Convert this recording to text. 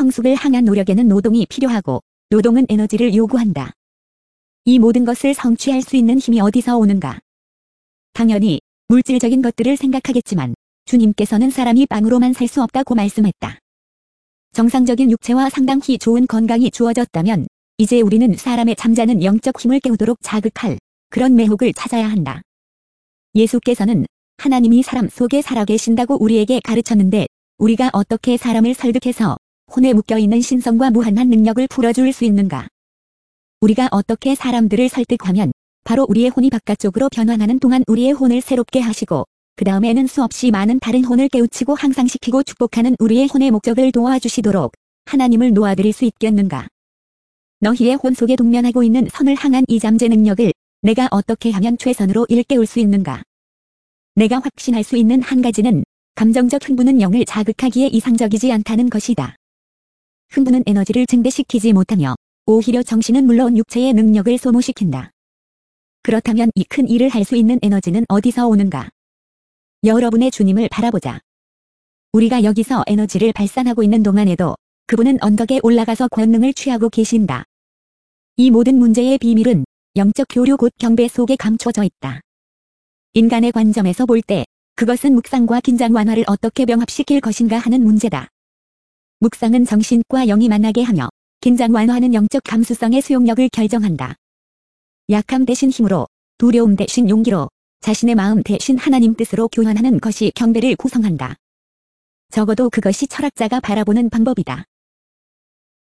성숙을 향한 노력에는 노동이 필요하고 노동은 에너지를 요구한다. 이 모든 것을 성취할 수 있는 힘이 어디서 오는가? 당연히 물질적인 것들을 생각하겠지만 주님께서는 사람이 빵으로만 살 수 없다고 말씀했다. 정상적인 육체와 상당히 좋은 건강이 주어졌다면 이제 우리는 사람의 잠자는 영적 힘을 깨우도록 자극할 그런 매혹을 찾아야 한다. 예수께서는 하나님이 사람 속에 살아계신다고 우리에게 가르쳤는데 우리가 어떻게 사람을 설득해서 혼에 묶여있는 신성과 무한한 능력을 풀어줄 수 있는가? 우리가 어떻게 사람들을 설득하면 바로 우리의 혼이 바깥쪽으로 변환하는 동안 우리의 혼을 새롭게 하시고 그 다음에는 수없이 많은 다른 혼을 깨우치고 향상시키고 축복하는 우리의 혼의 목적을 도와주시도록 하나님을 놓아드릴 수 있겠는가? 너희의 혼 속에 동면하고 있는 선을 향한 이 잠재 능력을 내가 어떻게 하면 최선으로 일깨울 수 있는가? 내가 확신할 수 있는 한 가지는 감정적 흥분은 영을 자극하기에 이상적이지 않다는 것이다. 흥분은 에너지를 증대시키지 못하며 오히려 정신은 물론 육체의 능력을 소모시킨다. 그렇다면 이 큰 일을 할 수 있는 에너지는 어디서 오는가? 여러분의 주님을 바라보자. 우리가 여기서 에너지를 발산하고 있는 동안에도 그분은 언덕에 올라가서 권능을 취하고 계신다. 이 모든 문제의 비밀은 영적 교류 곧 경배 속에 감춰져 있다. 인간의 관점에서 볼 때 그것은 묵상과 긴장 완화를 어떻게 병합시킬 것인가 하는 문제다. 묵상은 정신과 영이 만나게 하며 긴장 완화는 영적 감수성의 수용력을 결정한다. 약함 대신 힘으로, 두려움 대신 용기로, 자신의 마음 대신 하나님 뜻으로 교환하는 것이 경배를 구성한다. 적어도 그것이 철학자가 바라보는 방법이다.